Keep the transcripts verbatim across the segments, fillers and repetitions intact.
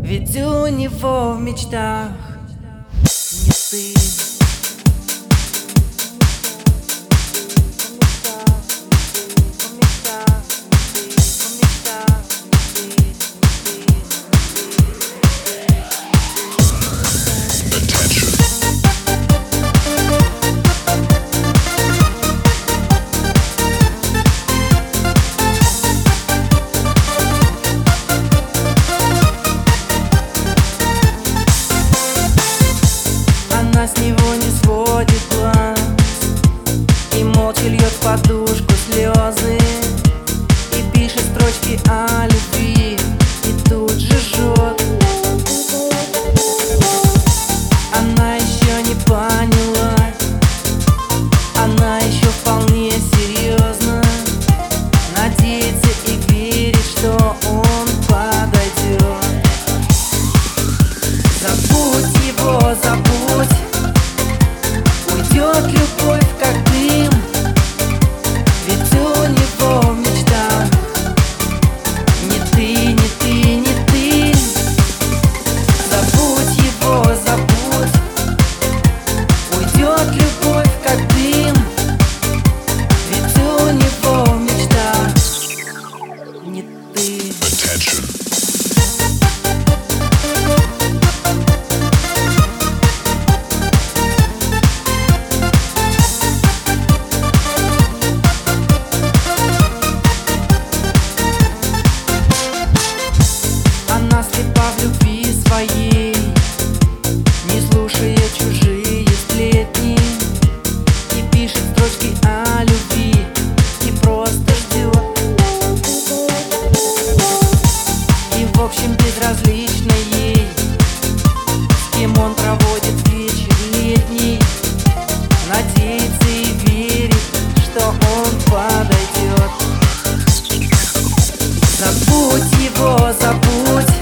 Ведь у него в мечтах не ты. Она с него не сводит глаз и молча льет в подушку слезы, и пишет строчки о любви, и тут же жжет. Она еще не поняла, она еще вполне серьезно надеется и верит, что он подойдет. Забудь его, забудь, уйдет любовь как дым, ведь у него в мечтах не ты, не ты, не ты. Забудь его, забудь, уйдет любовь как дым, ведь у него в мечтах не ты. Она слепа в любви своей, не слушая чужие сплетни, и пишет строчки о любви, и просто ждет. И в общем безразлично ей, с кем он проводит вечер летний, надеется и верит, что он подойдет. Забудь его, забудь,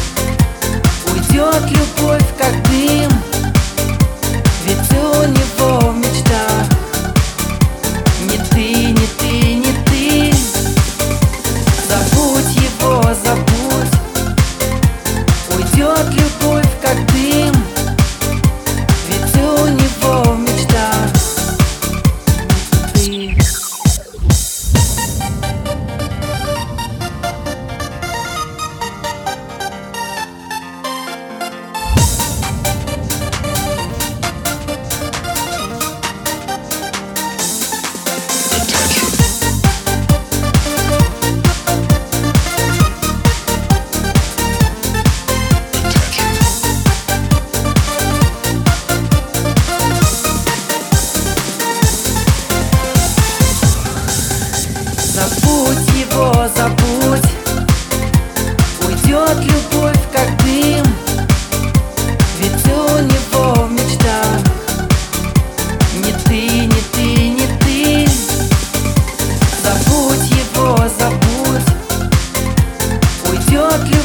уйдет любовь как дым, ведь у него в мечтах не ты, не ты, не ты. Забудь его, забудь, уйдет любовь как дым, ведь у него в мечтах не ты. Забудь его, забудь, уйдет любовь как дым, ведь у него в мечтах не ты, не ты, не ты. Забудь его, забудь, уйдет любовь